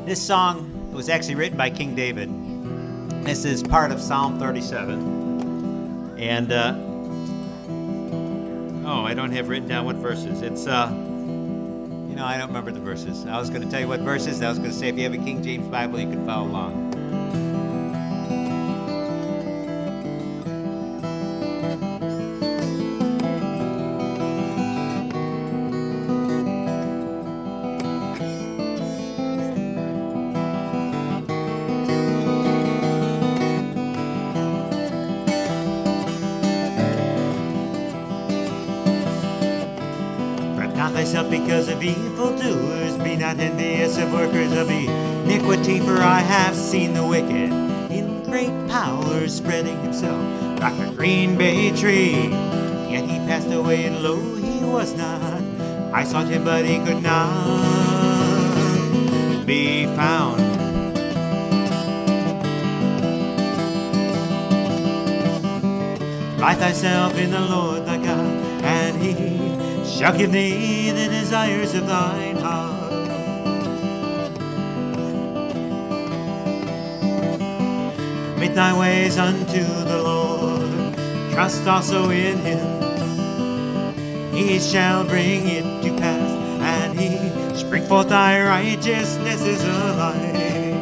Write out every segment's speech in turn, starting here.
This song was actually written by King David. This is part of Psalm 37. And, I don't have written down what verses. It's, I don't remember the verses. I was going to tell you what verses. I was going to say if you have a King James Bible, you can follow along. Not thyself because of evildoers, be not envious of workers of iniquity, for I have seen the wicked in great power spreading himself like a green bay tree. Yet he passed away, and lo, he was not. I sought him, but he could not be found. Delight thyself in the Lord thy God, and he shall give thee the desires of thine heart. Commit thy ways unto the Lord, trust also in him. He shall bring it to pass, and he shall bring forth thy righteousness is a light.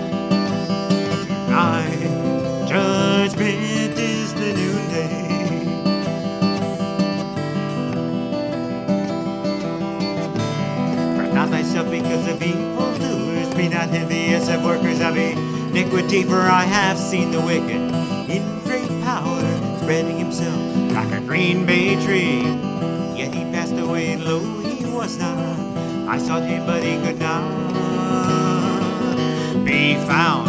Thy judgment is the noonday. Not thyself because of evildoers, be not envious of workers of iniquity, for I have seen the wicked in great power spreading himself like a green bay tree. Yet he passed away, and lo, he was not. I sought him, but he could not be found.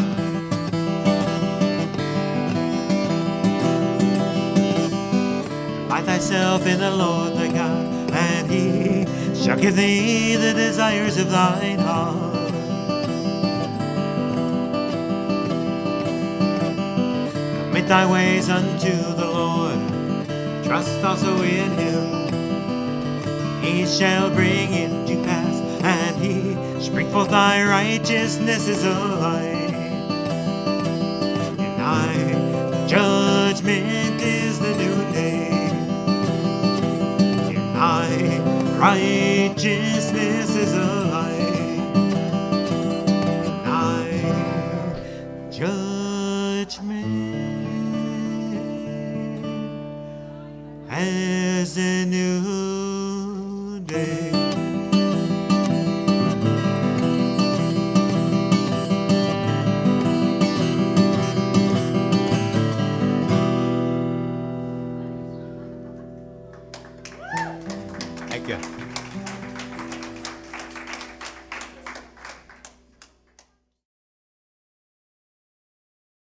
Delight thyself in the Lord thy God, and he shall give thee the desires of thine heart. Commit thy ways unto the Lord, trust also in him. He shall bring it to pass, and he shall bring forth thy righteousness as a light. And thy judgment is the noonday. And thy righteousness is a light. Thy judgment as a new day. Thank you.